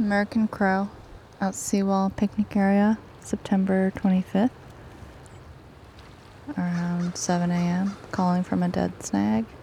American Crow, out Seawall Picnic Area, September 25th, around 7 a.m., calling from a dead snag.